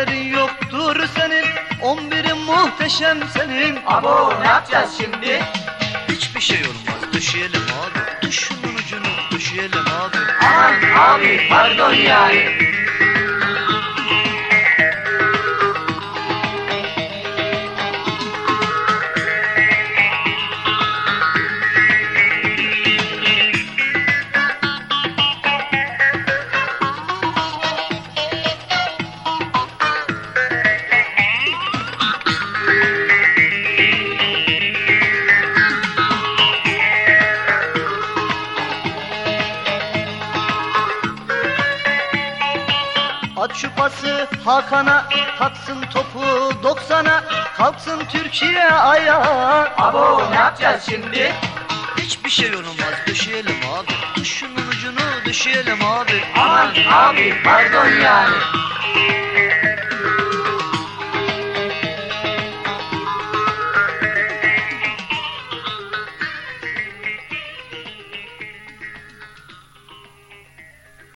haberin yoktur senin, 11'in muhteşem senin. Abo ne yapacağız şimdi? Hiçbir şey olmaz, döşeyelim abi. Duşunun ucunu döşeyelim abi. Aman abi pardon yani. At şu pası Hakan'a, taksın topu 90'a, kalksın Türkiye ayağa. Abo ne yapacağız şimdi? Hiçbir şey olmaz, döşeyelim abi. Duşunun ucunu döşeyelim abi. Aman abi pardon yani.